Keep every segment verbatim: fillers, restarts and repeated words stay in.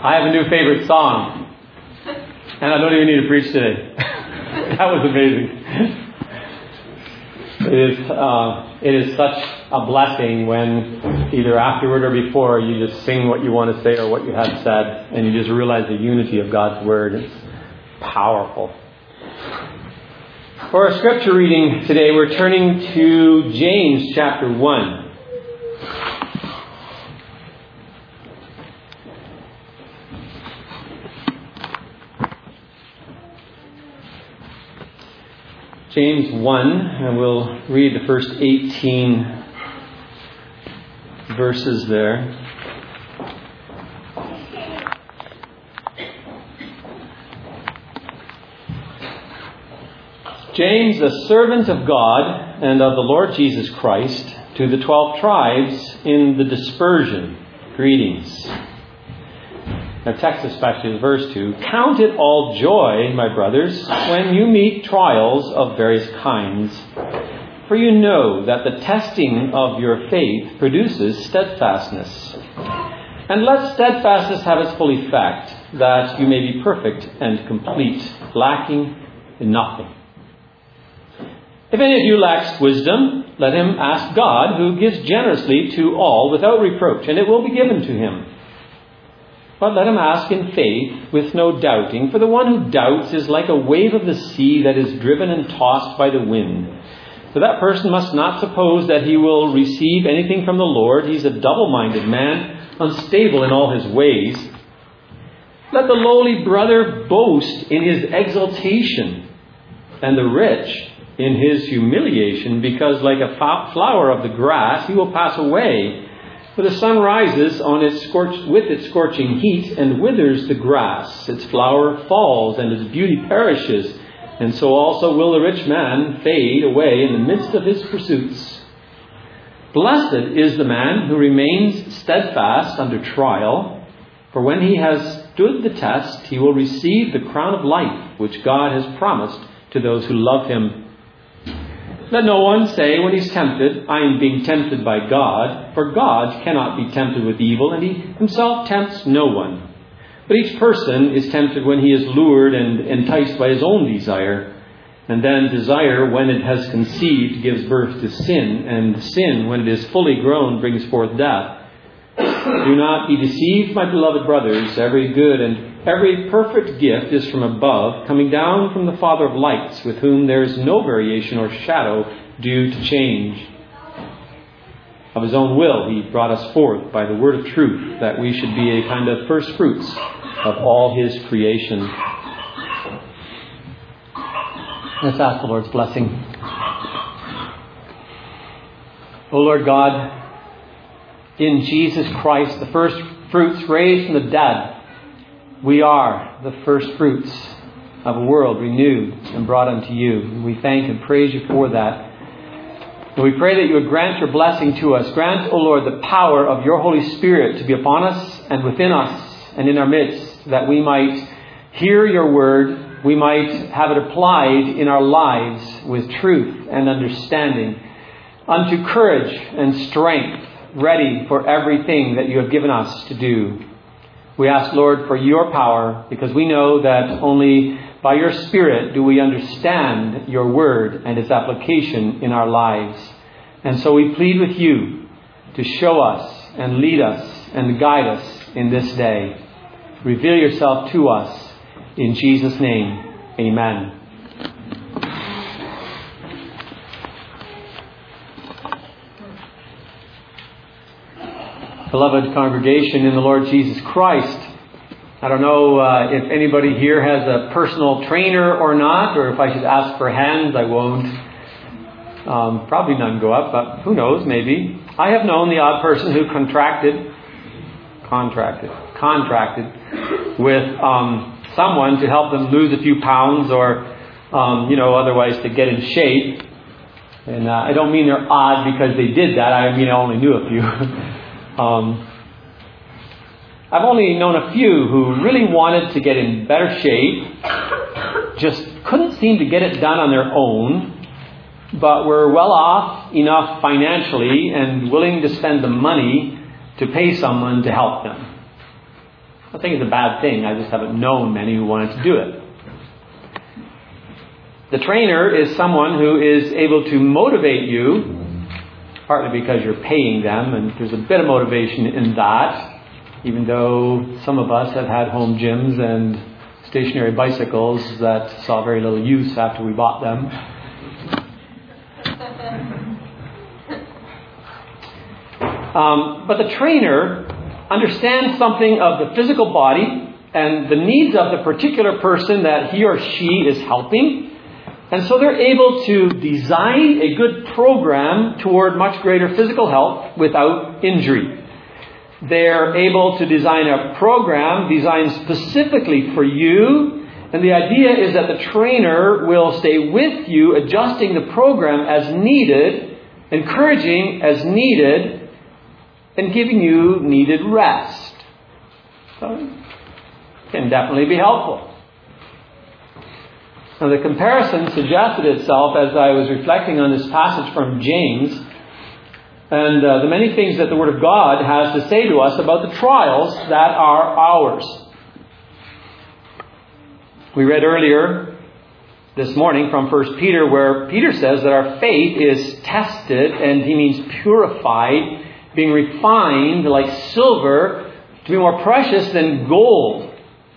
I have a new favorite song. And I don't even need to preach today. That was amazing. It is, uh, it is such a blessing when either afterward or before you just sing what you want to say or what you have said, and you just realize the unity of God's Word. It's powerful. For our scripture reading today, we're turning to James chapter one. James one, and we'll read the first eighteen verses there. James, a servant of God and of the Lord Jesus Christ, to the twelve tribes in the dispersion, greetings. Our text especially is verse two. Count it all joy, my brothers, when you meet trials of various kinds. For you know that the testing of your faith produces steadfastness. And let steadfastness have its full effect, that you may be perfect and complete, lacking in nothing. If any of you lacks wisdom, let him ask God, who gives generously to all without reproach, and it will be given to him. But let him ask in faith, with no doubting, for the one who doubts is like a wave of the sea that is driven and tossed by the wind. For that person must not suppose that he will receive anything from the Lord. He's a double-minded man, unstable in all his ways. Let the lowly brother boast in his exaltation, and the rich in his humiliation, because like a flower of the grass, he will pass away. For the sun rises on its scorched, with its scorching heat and withers the grass. Its flower falls and its beauty perishes. And so also will the rich man fade away in the midst of his pursuits. Blessed is the man who remains steadfast under trial. For when he has stood the test, he will receive the crown of life, which God has promised to those who love him. Let no one say when he's tempted, I am being tempted by God, for God cannot be tempted with evil, and he himself tempts no one. But each person is tempted when he is lured and enticed by his own desire. And then desire, when it has conceived, gives birth to sin, and sin, when it is fully grown, brings forth death. Do not be deceived, my beloved brothers. Every good and every perfect gift is from above, coming down from the Father of lights, with whom there is no variation or shadow due to change. Of his own will, he brought us forth by the word of truth, that we should be a kind of first fruits of all his creation. Let's ask the Lord's blessing. O Lord God, in Jesus Christ, the first fruits raised from the dead, we are the first fruits of a world renewed and brought unto you. And we thank and praise you for that. And we pray that you would grant your blessing to us. Grant, O Lord, the power of your Holy Spirit to be upon us and within us and in our midst, that we might hear your word, we might have it applied in our lives with truth and understanding, unto courage and strength, ready for everything that you have given us to do. We ask, Lord, for your power, because we know that only by your Spirit do we understand your word and its application in our lives. And so we plead with you to show us and lead us and guide us in this day. Reveal yourself to us in Jesus' name. Amen. Beloved congregation in the Lord Jesus Christ, I don't know uh, if anybody here has a personal trainer or not, or if I should ask for hands. I won't. Um, probably none go up, but who knows, maybe. I have known the odd person who contracted, contracted, contracted with um, someone to help them lose a few pounds or, um, you know, otherwise to get in shape. And uh, I don't mean they're odd because they did that. I mean I only knew a few. Um, I've only known a few who really wanted to get in better shape, just couldn't seem to get it done on their own, but were well off enough financially and willing to spend the money to pay someone to help them. I think it's a bad thing. I just haven't known many who wanted to do it. The trainer is someone who is able to motivate you, partly because you're paying them, and there's a bit of motivation in that, even though some of us have had home gyms and stationary bicycles that saw very little use after we bought them. Um, but the trainer understands something of the physical body and the needs of the particular person that he or she is helping. And so they're able to design a good program toward much greater physical health without injury. They're able to design a program designed specifically for you. And the idea is that the trainer will stay with you, adjusting the program as needed, encouraging as needed, and giving you needed rest. So it can definitely be helpful. Now, the comparison suggested itself as I was reflecting on this passage from James and uh, the many things that the Word of God has to say to us about the trials that are ours. We read earlier this morning from First Peter where Peter says that our faith is tested, and he means purified, being refined like silver to be more precious than gold.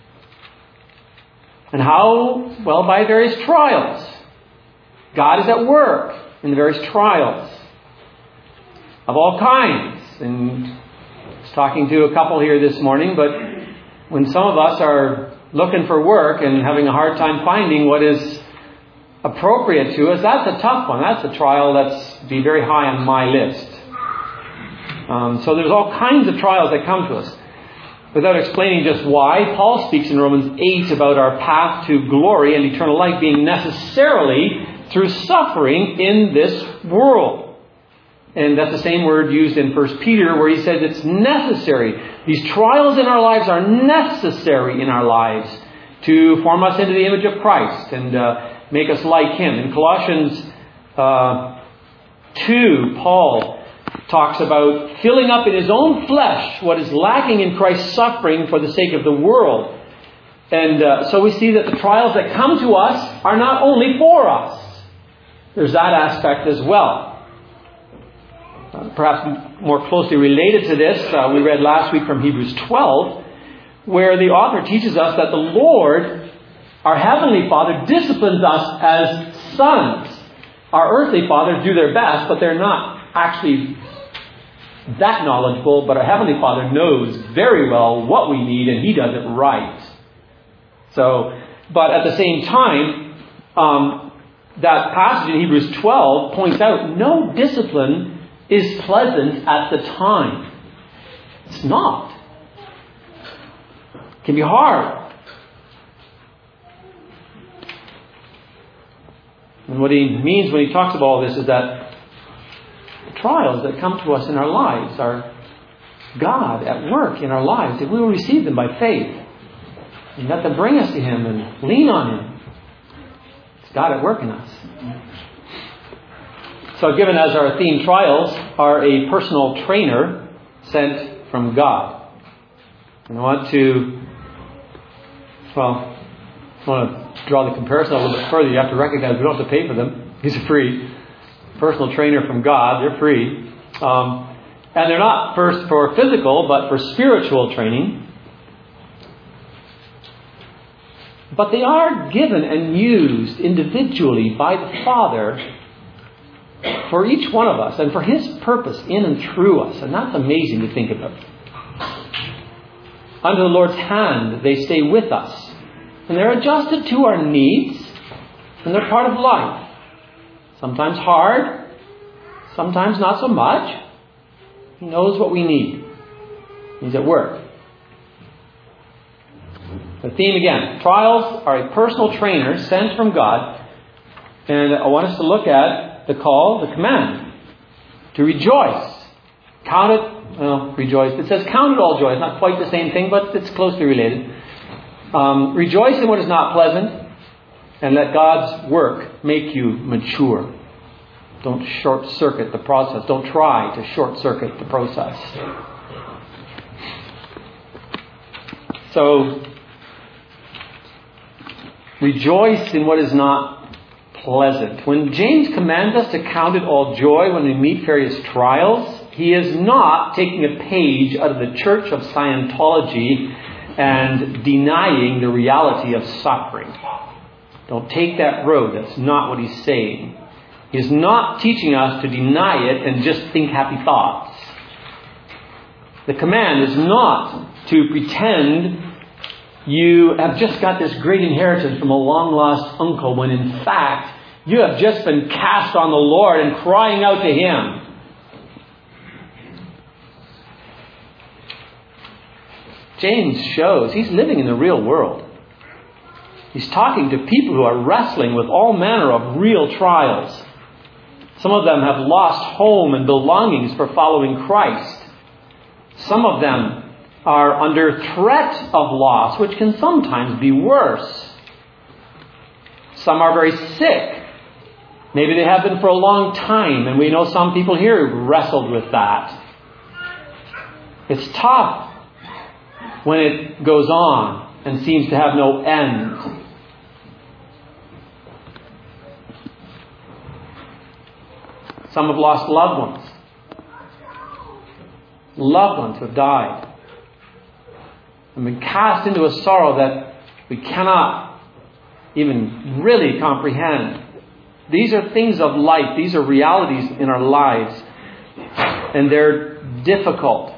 And how? Well, by various trials. God is at work in the various trials of all kinds. And I was talking to a couple here this morning, but when some of us are looking for work and having a hard time finding what is appropriate to us, that's a tough one. That's a trial that's be very high on my list. Um, so there's all kinds of trials that come to us. Without explaining just why, Paul speaks in Romans eight about our path to glory and eternal life being necessarily through suffering in this world. And that's the same word used in First Peter where he says it's necessary. These trials in our lives are necessary in our lives to form us into the image of Christ and uh, make us like Him. In Colossians uh, two, Paul talks about filling up in his own flesh what is lacking in Christ's suffering for the sake of the world. And uh, so we see that the trials that come to us are not only for us. There's that aspect as well. Uh, perhaps more closely related to this, uh, we read last week from Hebrews twelve, where the author teaches us that the Lord, our Heavenly Father, disciplines us as sons. Our earthly fathers do their best, but they're not actually that knowledgeable, but our Heavenly Father knows very well what we need, and He does it right. So, but at the same time, um, that passage in Hebrews twelve points out no discipline is pleasant at the time. It's not. It can be hard. And what he means when he talks about all this is that trials that come to us in our lives are God at work in our lives, if we will receive them by faith and let them bring us to Him and lean on Him. It's God at work in us. So given as our theme, trials are a personal trainer sent from God. And I want to, well, I want to draw the comparison a little bit further. You have to recognize we don't have to pay for them. These are free. Personal trainer from God, they're free. Um, and they're not first for physical, but for spiritual training. But they are given and used individually by the Father for each one of us and for His purpose in and through us. And that's amazing to think about. Under the Lord's hand, they stay with us. And they're adjusted to our needs, and they're part of life. Sometimes hard, sometimes not so much. He knows what we need. He's at work. The theme again, trials are a personal trainer sent from God. And I want us to look at the call, the command, to rejoice. Count it, well, rejoice. It says count it all joy. It's not quite the same thing, but it's closely related. Um, rejoice in what is not pleasant, and let God's work make you mature. Don't short-circuit the process. Don't try to short-circuit the process. So, rejoice in what is not pleasant. When James commands us to count it all joy when we meet various trials, he is not taking a page out of the Church of Scientology and denying the reality of suffering. Don't take that road. That's not what he's saying. He's not teaching us to deny it and just think happy thoughts. The command is not to pretend you have just got this great inheritance from a long-lost uncle when in fact you have just been cast on the Lord and crying out to Him. James shows he's living in the real world. He's talking to people who are wrestling with all manner of real trials. Some of them have lost home and belongings for following Christ. Some of them are under threat of loss, which can sometimes be worse. Some are very sick. Maybe they have been for a long time, and we know some people here who wrestled with that. It's tough when it goes on and seems to have no end. Some have lost loved ones. Loved ones have died. And been cast into a sorrow that we cannot even really comprehend. These are things of life. These are realities in our lives. And they're difficult.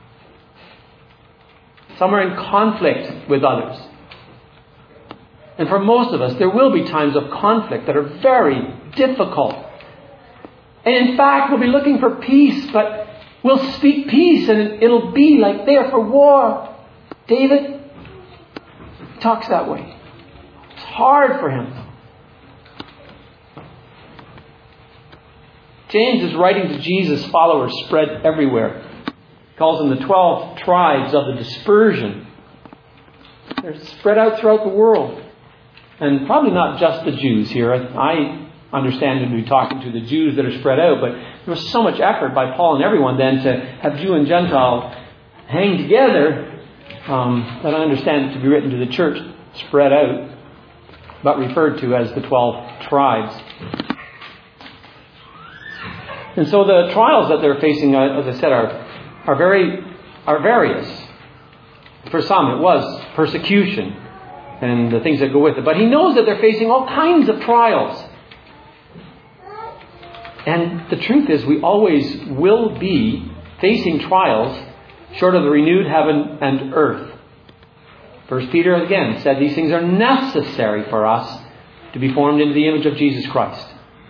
Some are in conflict with others. And for most of us, there will be times of conflict that are very difficult. And in fact, we'll be looking for peace, but we'll speak peace and it'll be like there for war. David talks that way. It's hard for him. James is writing to Jesus' followers spread everywhere. He calls them the twelve tribes of the dispersion. They're spread out throughout the world. And probably not just the Jews here. I understand him to be talking to the Jews that are spread out, but there was so much effort by Paul and everyone then to have Jew and Gentile hang together um, that I understand it to be written to the church spread out, but referred to as the twelve tribes. And so the trials that they're facing, as I said, are are very are various. For some, it was persecution and the things that go with it. But he knows that they're facing all kinds of trials. And the truth is, we always will be facing trials short of the renewed heaven and earth. First Peter again said these things are necessary for us to be formed into the image of Jesus Christ.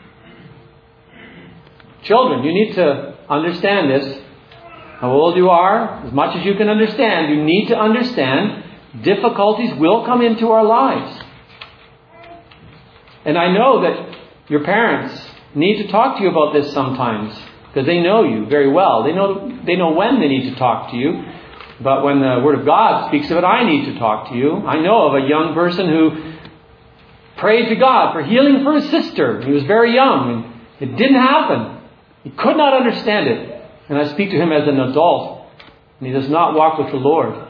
Children, you need to understand this. How old you are, as much as you can understand, you need to understand difficulties will come into our lives. And I know that your parents need to talk to you about this sometimes, because they know you very well. They know they know when they need to talk to you. But when the Word of God speaks of it, I need to talk to you. I know of a young person who prayed to God for healing for his sister. He was very young, and it didn't happen. He could not understand it. And I speak to him as an adult, and he does not walk with the Lord.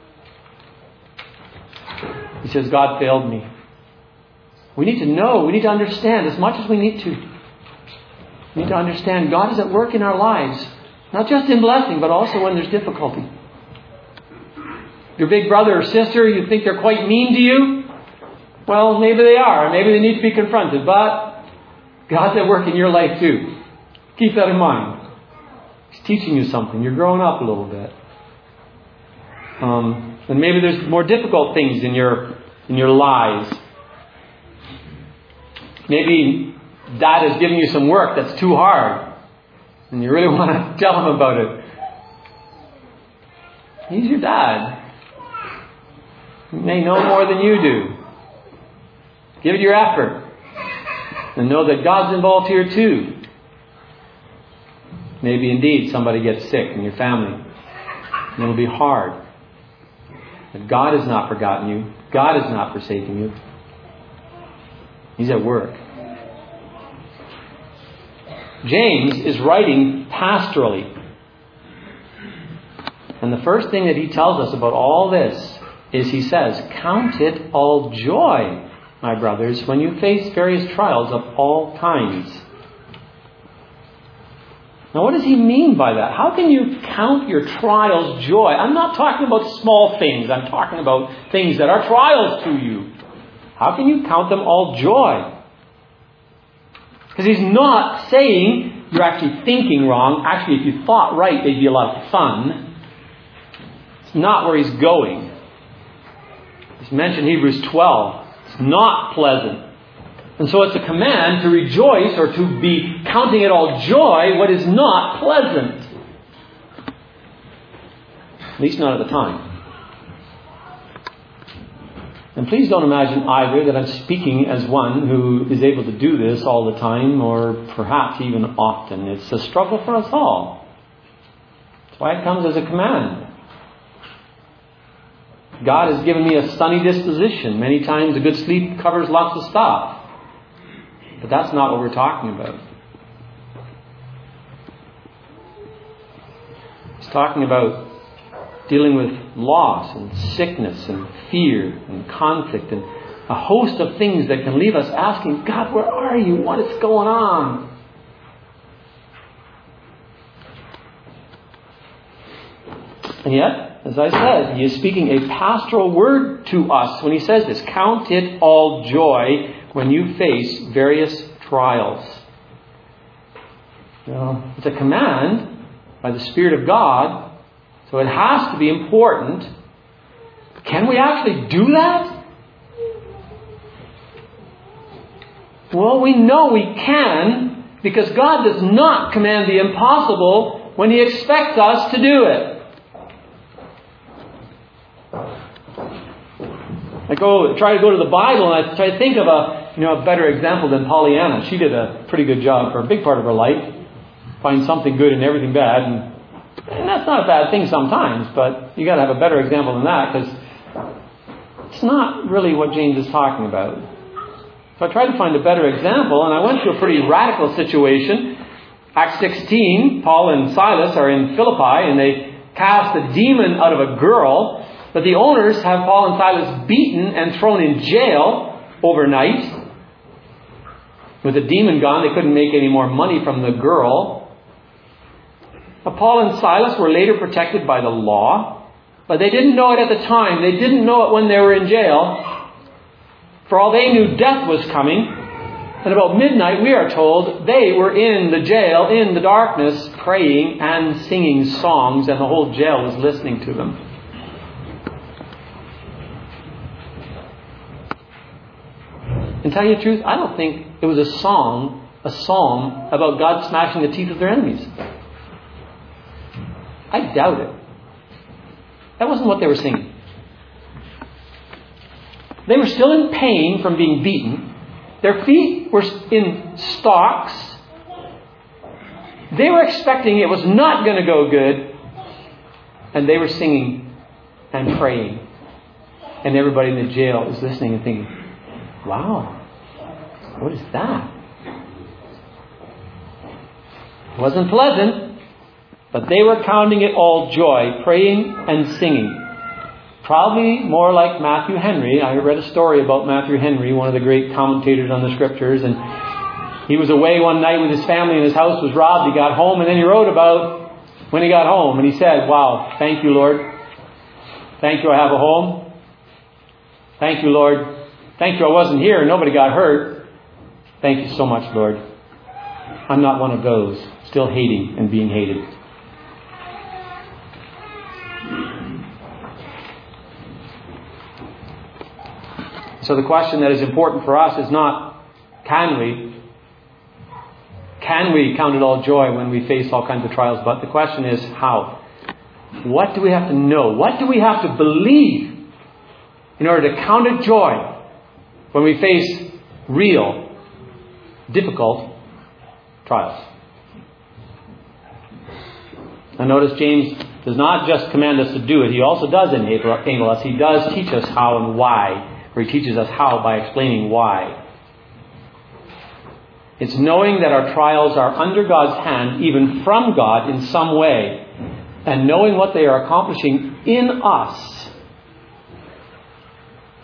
He says, God failed me. We need to know, we need to understand as much as we need to. We need to understand God is at work in our lives, not just in blessing, but also when there's difficulty. Your big brother or sister, you think they're quite mean to you? Well, maybe they are. Maybe they need to be confronted. But God's at work in your life too. Keep that in mind. He's teaching you something. You're growing up a little bit. Um, and maybe there's more difficult things in your in your lives. Maybe Dad is giving you some work that's too hard, and you really want to tell him about it. He's your dad. He may know more than you do. Give it your effort, and know that God's involved here too. Maybe indeed somebody gets sick in your family, and it'll be hard. But God has not forgotten you. God has not forsaken you. He's at work. James is writing pastorally. And the first thing that he tells us about all this is he says, count it all joy, my brothers, when you face various trials of all kinds. Now, what does he mean by that? How can you count your trials joy? I'm not talking about small things. I'm talking about things that are trials to you. How can you count them all joy? Because he's not saying you're actually thinking wrong. Actually, if you thought right, they'd be a lot of fun. It's not where he's going. He's mentioned Hebrews twelve. It's not pleasant. And so it's a command to rejoice or to be counting it all joy what is not pleasant. At least not at the time. And please don't imagine either that I'm speaking as one who is able to do this all the time or perhaps even often. It's a struggle for us all. That's why it comes as a command. God has given me a sunny disposition. Many times a good sleep covers lots of stuff. But that's not what we're talking about. He's talking about dealing with loss and sickness and fear and conflict and a host of things that can leave us asking, God, where are you? What is going on? And yet, as I said, he is speaking a pastoral word to us when he says this. Count it all joy when you face various trials. You know, it's a command by the Spirit of God, so it has to be important. Can we actually do that? Well, we know we can, because God does not command the impossible when He expects us to do it. I go try to go to the Bible and I try to think of a you know a better example than Pollyanna. She did a pretty good job for a big part of her life. Find something good in everything bad, and, and that's not a bad thing sometimes. But you got to have a better example than that, because it's not really what James is talking about. So I tried to find a better example, and I went to a pretty radical situation. Acts sixteen, Paul and Silas are in Philippi, and they cast a demon out of a girl. But the owners have Paul and Silas beaten and thrown in jail overnight. With the demon gone, they couldn't make any more money from the girl. But Paul and Silas were later protected by the law. But they didn't know it at the time. They didn't know it when they were in jail. For all they knew, death was coming. And about midnight, we are told, they were in the jail, in the darkness, praying and singing songs. And the whole jail was listening to them. And tell you the truth, I don't think it was a song, a psalm about God smashing the teeth of their enemies. I doubt it. That wasn't what they were singing. They were still in pain from being beaten. Their feet were in stocks. They were expecting it was not going to go good. And they were singing and praying. And everybody in the jail was listening and thinking, wow, what is that? It wasn't pleasant, but they were counting it all joy, praying and singing. Probably more like Matthew Henry. I read a story about Matthew Henry, one of the great commentators on the Scriptures, and he was away one night with his family and his house was robbed. He got home and then he wrote about when he got home, and he said, wow, thank you, Lord. Thank you, I have a home. Thank you, Lord. Thank you, I wasn't here and nobody got hurt. Thank you so much, Lord. I'm not one of those still hating and being hated. So the question that is important for us is not, can we? Can we count it all joy when we face all kinds of trials? But the question is, how? What do we have to know? What do we have to believe in order to count it joy when we face real, difficult trials? And notice James does not just command us to do it. He also does enable us. He does teach us how and why. Or he teaches us how by explaining why. It's knowing that our trials are under God's hand, even from God in some way. And knowing what they are accomplishing in us.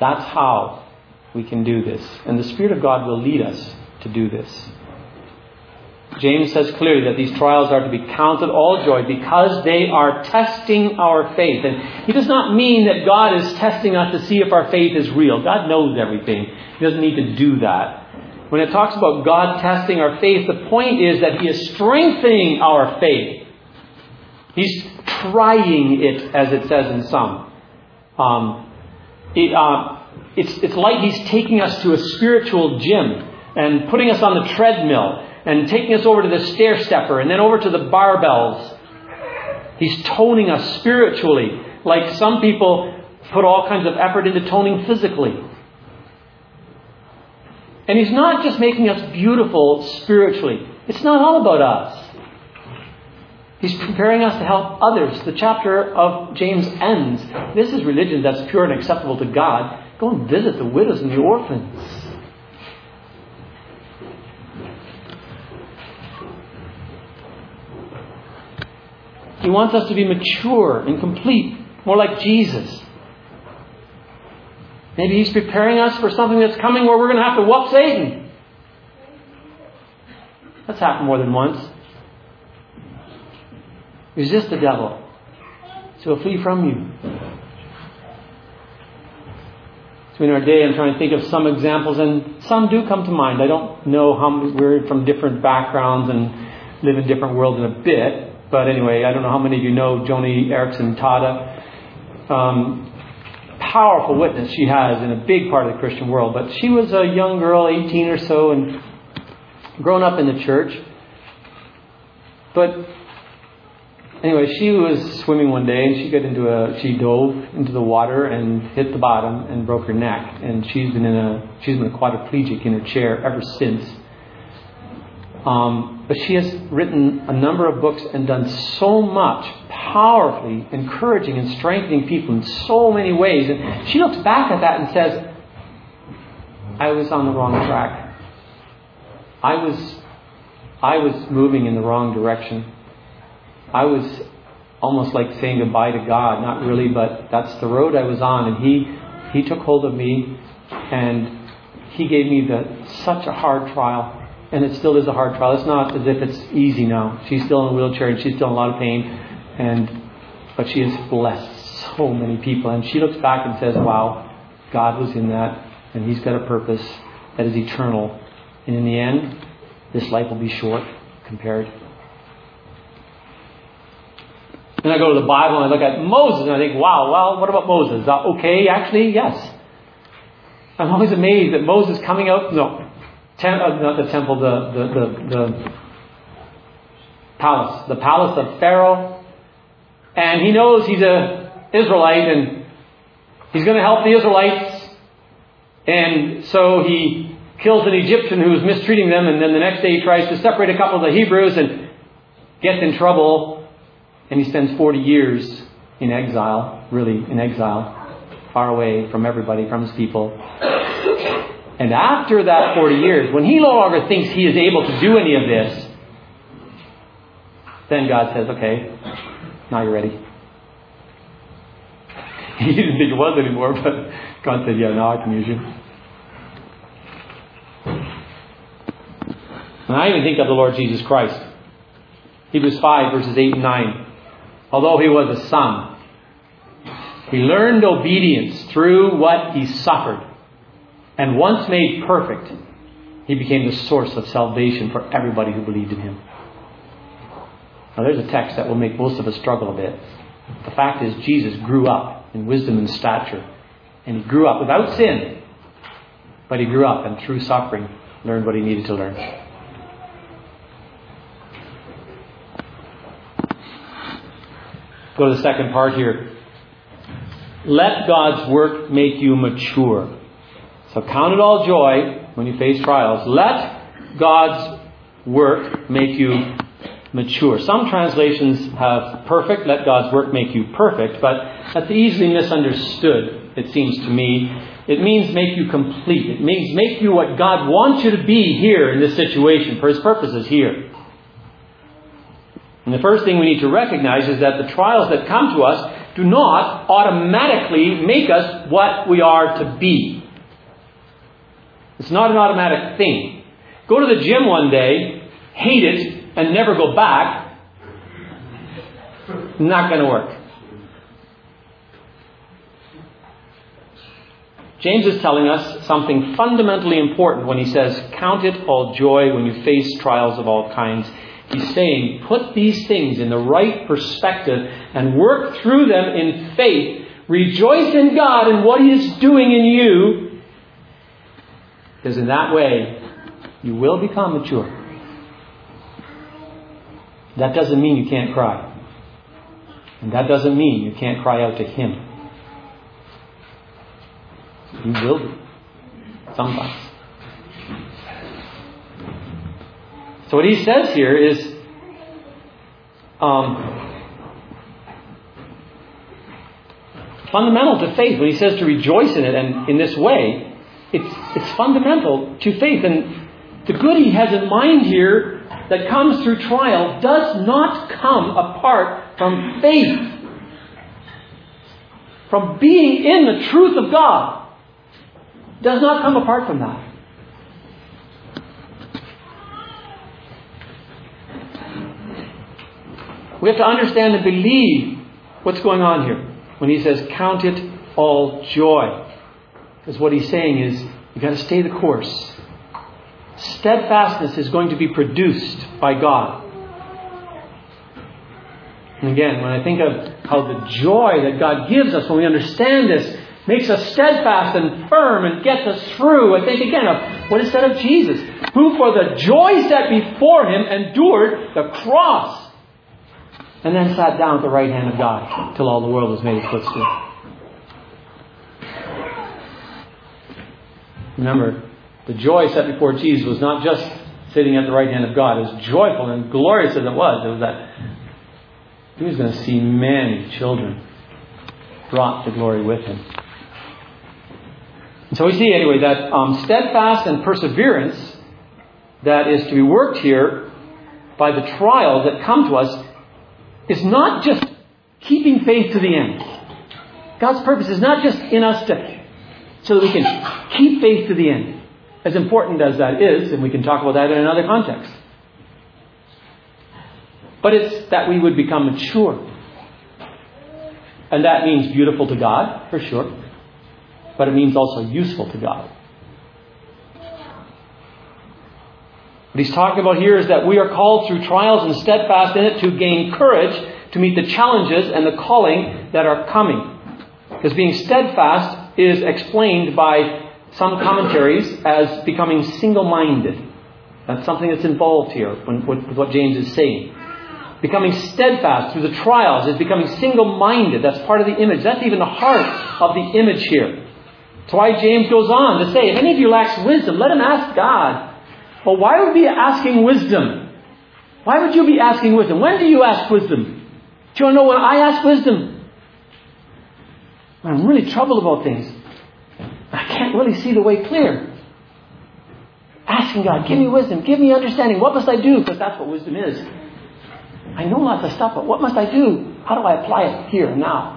That's how we can do this. And the Spirit of God will lead us to do this. James says clearly that these trials are to be counted all joy because they are testing our faith. And he does not mean that God is testing us to see if our faith is real. God knows everything. He doesn't need to do that. When it talks about God testing our faith, the point is that He is strengthening our faith. He's trying it, as it says in some. Um, it, uh, it's, it's like He's taking us to a spiritual gym and putting us on the treadmill and taking us over to the stair stepper and then over to the barbells. He's toning us spiritually, like some people put all kinds of effort into toning physically. And He's not just making us beautiful spiritually. It's not all about us. He's preparing us to help others. The chapter of James ends. This is religion that's pure and acceptable to God. Go and visit the widows and the orphans. He wants us to be mature and complete, more like Jesus. Maybe He's preparing us for something that's coming where we're going to have to whoop Satan. That's happened more than once. Resist the devil, so he'll flee from you. So in our day, I'm trying to think of some examples, and some do come to mind. I don't know how many, we're from different backgrounds and live in different worlds in a bit. But anyway, I don't know how many of you know Joni Eareckson Tada. Um, powerful witness she has in a big part of the Christian world. But she was a young girl, eighteen or so, and grown up in the church. But anyway, she was swimming one day and she got into a she dove into the water and hit the bottom and broke her neck. And she's been in a she's been a quadriplegic in her chair ever since. Um, but she has written a number of books and done so much powerfully encouraging and strengthening people in so many ways. And she looks back at that and says, I was on the wrong track. I was, I was moving in the wrong direction. I was almost like saying goodbye to God. Not really, but that's the road I was on. And He, He took hold of me and He gave me the, such a hard trial. And it still is a hard trial. It's not as if it's easy now. She's still in a wheelchair and she's still in a lot of pain. And but she has blessed so many people. And she looks back and says, wow, God was in that. And He's got a purpose that is eternal. And in the end, this life will be short compared. And I go to the Bible and I look at Moses and I think, wow, well, what about Moses? Uh, okay, actually, yes. I'm always amazed that Moses coming out... No. Tem- uh, not the temple, the, the, the, the palace. The palace of Pharaoh. And he knows he's an Israelite and he's going to help the Israelites. And so he kills an Egyptian who was mistreating them. And then the next day he tries to separate a couple of the Hebrews and gets in trouble. And he spends forty years in exile, really in exile, far away from everybody, from his people. And after that forty years, when he no longer thinks he is able to do any of this, then God says, okay, now you're ready. He didn't think it was anymore, but God said, yeah, now I can use you. And I even think of the Lord Jesus Christ. Hebrews five, verses eight and nine. Although He was a son, He learned obedience through what He suffered. And once made perfect, He became the source of salvation for everybody who believed in Him. Now there's a text that will make most of us struggle a bit. The fact is, Jesus grew up in wisdom and stature. And He grew up without sin. But He grew up and through suffering learned what He needed to learn. Go to the second part here. Let God's work make you mature. So count it all joy when you face trials. Let God's work make you mature. Some translations have perfect. Let God's work make you perfect. But that's easily misunderstood, it seems to me. It means make you complete. It means make you what God wants you to be here in this situation for His purposes here. And the first thing we need to recognize is that the trials that come to us do not automatically make us what we are to be. It's not an automatic thing. Go to the gym one day, hate it, and never go back. Not going to work. James is telling us something fundamentally important when he says, count it all joy when you face trials of all kinds. He's saying, put these things in the right perspective and work through them in faith. Rejoice in God and what He is doing in you. Because in that way, you will become mature. That doesn't mean you can't cry. And that doesn't mean you can't cry out to Him. You will be. Sometimes. So what he says here is um, fundamental to faith. When he says to rejoice in it and in this way, it's, it's fundamental to faith. And the good he has in mind here that comes through trial does not come apart from faith. From being in the truth of God. Does not come apart from that. We have to understand and believe what's going on here. When he says, count it all joy. Because what he's saying is, you've got to stay the course. Steadfastness is going to be produced by God. And again, when I think of how the joy that God gives us when we understand this, makes us steadfast and firm and gets us through. I think again of what is said of Jesus, who for the joy set before Him endured the cross and then sat down at the right hand of God till all the world was made His footstool. Remember, the joy set before Jesus was not just sitting at the right hand of God. As joyful and glorious as it was, it was that He was going to see many children brought to glory with Him. And so we see anyway that um, steadfast and perseverance that is to be worked here by the trials that come to us is not just keeping faith to the end. God's purpose is not just in us to, so that we can keep faith to the end. As important as that is, and we can talk about that in another context. But it's that we would become mature. And that means beautiful to God, for sure. But it means also useful to God. What he's talking about here is that we are called through trials and steadfast in it to gain courage to meet the challenges and the calling that are coming. Because being steadfast is explained by some commentaries as becoming single-minded. That's something that's involved here when, with what James is saying. Becoming steadfast through the trials is becoming single-minded. That's part of the image. That's even the heart of the image here. That's why James goes on to say, if any of you lacks wisdom, let him ask God. Well, why would we be asking wisdom? Why would you be asking wisdom? When do you ask wisdom? Do you want to know when I ask wisdom? When I'm really troubled about things. I can't really see the way clear. Asking God, give me wisdom, give me understanding. What must I do? Because that's what wisdom is. I know lots of stuff, but what must I do? How do I apply it here and now?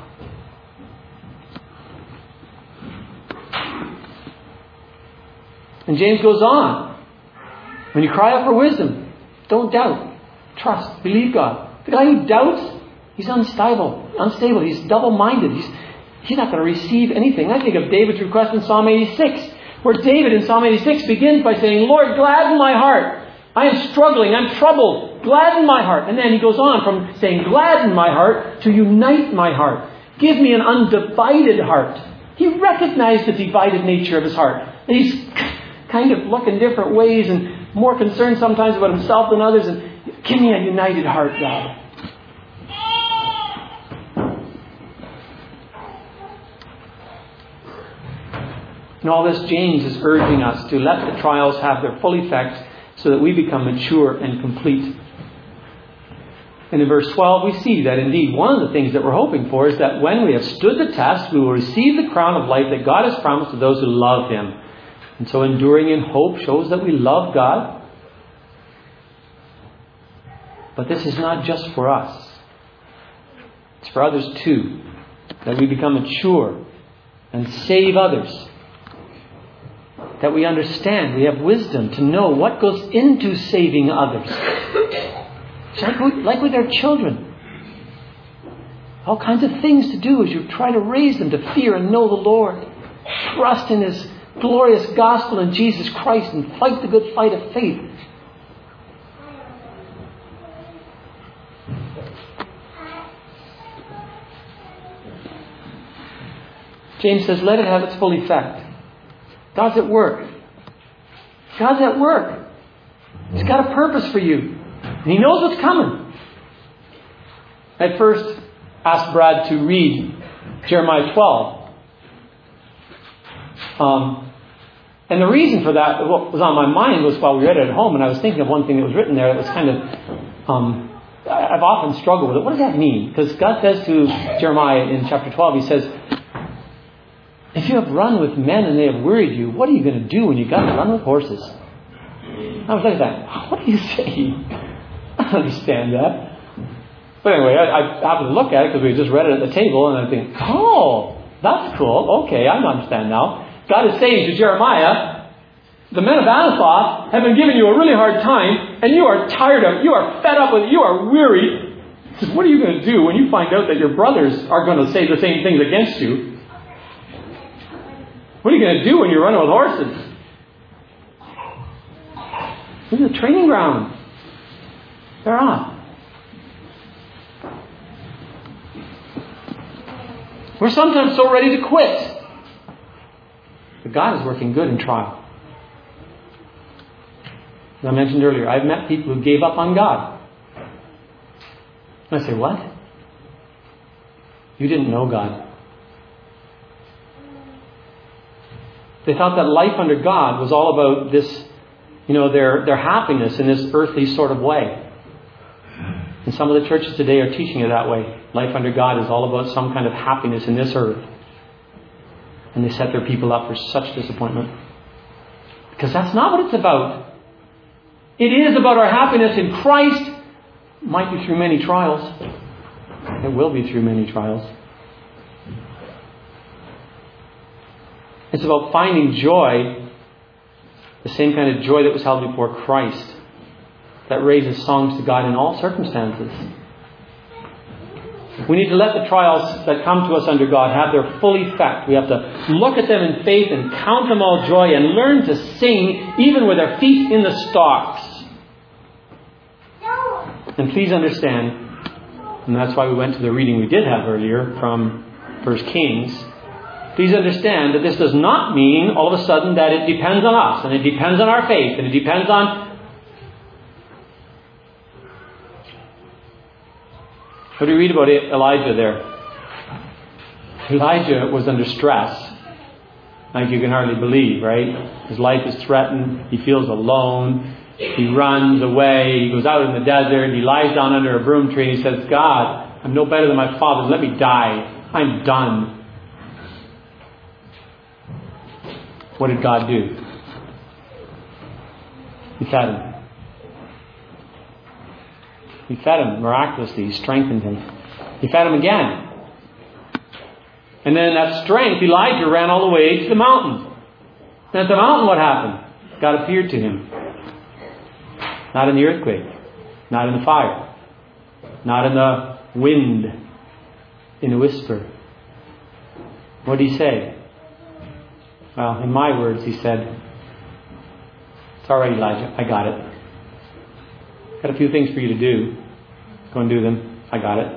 And James goes on. When you cry out for wisdom, don't doubt. Trust. Believe God. The guy who doubts, he's unstable. Unstable. He's double-minded. He's, he's not going to receive anything. I think of David's request in Psalm eighty-six, where David in Psalm eighty-six begins by saying, Lord, gladden my heart. I am struggling. I'm troubled. Gladden my heart. And then he goes on from saying, gladden my heart to unite my heart. Give me an undivided heart. He recognized the divided nature of his heart. He's kind of looking different ways and more concerned sometimes about himself than others. And give me a united heart, God. In all this, James is urging us to let the trials have their full effect so that we become mature and complete. And in verse twelve, we see that indeed one of the things that we're hoping for is that when we have stood the test, we will receive the crown of life that God has promised to those who love Him. And so enduring in hope shows that we love God. But this is not just for us. It's for others too. that we become mature and save others. That we understand, we have wisdom to know what goes into saving others. It's like, like with our children. All kinds of things to do as you try to raise them to fear and know the Lord. Trust in His glorious gospel in Jesus Christ and fight the good fight of faith. James says, let it have its full effect. God's at work. God's at work. He's got a purpose for you. And He knows what's coming. I first asked Brad to read Jeremiah twelve. Um, and the reason for that, what was on my mind was while we read it at home, and I was thinking of one thing that was written there that was kind of, um, I've often struggled with it. What does that mean? Because God says to Jeremiah in chapter twelve, He says, if you have run with men and they have wearied you, what are you going to do when you've got to run with horses? I was like that. What are you saying? I don't understand that. But anyway, I, I happened to look at it because we just read it at the table, and I think, oh, that's cool. Okay, I understand now. God is saying to Jeremiah, the men of Anathoth have been giving you a really hard time, and you are tired of, you are fed up with it, you are weary. He says, what are you going to do when you find out that your brothers are going to say the same things against you? What are you going to do when you're running with horses? This is a training ground. They're on. We're sometimes so ready to quit. But God is working good in trial. As I mentioned earlier, I've met people who gave up on God. And I say, what? You didn't know God. They thought that life under God was all about this, you know, their, their happiness in this earthly sort of way. And some of the churches today are teaching it that way. Life under God is all about some kind of happiness in this earth. And they set their people up for such disappointment. Because that's not what it's about. It is about our happiness in Christ. It might be through many trials. It will be through many trials. It's about finding joy, the same kind of joy that was held before Christ, that raises songs to God in all circumstances. We need to let the trials that come to us under God have their full effect. We have to look at them in faith and count them all joy and learn to sing even with our feet in the stocks. And please understand, and that's why we went to the reading we did have earlier from First Kings. Please understand that this does not mean all of a sudden that it depends on us and it depends on our faith and it depends on... What do you read about Elijah there? Elijah was under stress, like you can hardly believe, right? His life is threatened. He feels alone. He runs away. He goes out in the desert. He lies down under a broom tree and he says, God, I'm no better than my fathers. Let me die. I'm done. What did God do? He fed him. He fed him miraculously. He strengthened him. He fed him again. And then that strength, Elijah ran all the way to the mountain. And at the mountain, what happened? God appeared to him. Not in the earthquake. Not in the fire. Not in the wind. In a whisper. What did he say? Well, in my words, he said, it's all right, Elijah. I got it. Got a few things for you to do. Go and do them. I got it.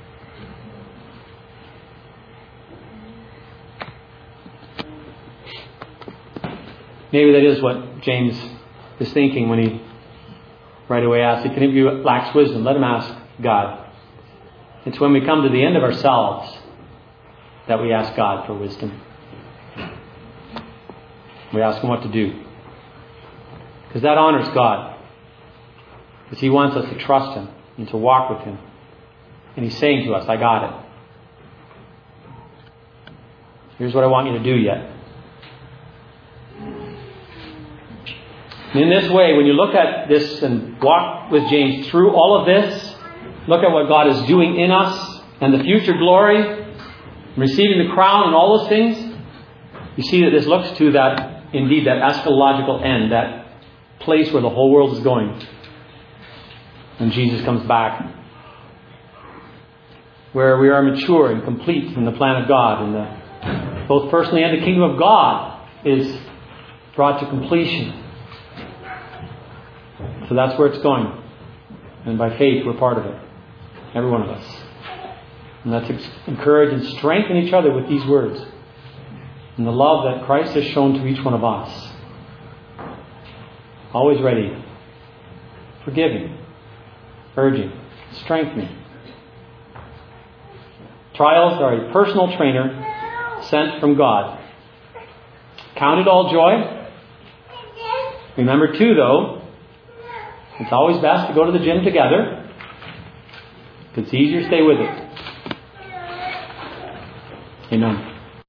Maybe that is what James is thinking when he right away asks, if any of you lacks wisdom, let him ask God. It's when we come to the end of ourselves that we ask God for wisdom. We ask Him what to do. Because that honors God. Because He wants us to trust Him and to walk with Him. And He's saying to us, I got it. Here's what I want you to do yet. And in this way, when you look at this and walk with James through all of this, look at what God is doing in us and the future glory, receiving the crown and all those things, you see that this looks to that, indeed, that eschatological end, that place where the whole world is going when Jesus comes back, where we are mature and complete in the plan of God, and the, both personally and the kingdom of God is brought to completion. So that's where it's going. And by faith, we're part of it. Every one of us. And let's encourage and strengthen each other with these words. And the love that Christ has shown to each one of us. Always ready. Forgiving. Urging. Strengthening. Trials are a personal trainer sent from God. Count it all joy. Remember too, though, it's always best to go to the gym together. If it's easier, stay with it. Amen.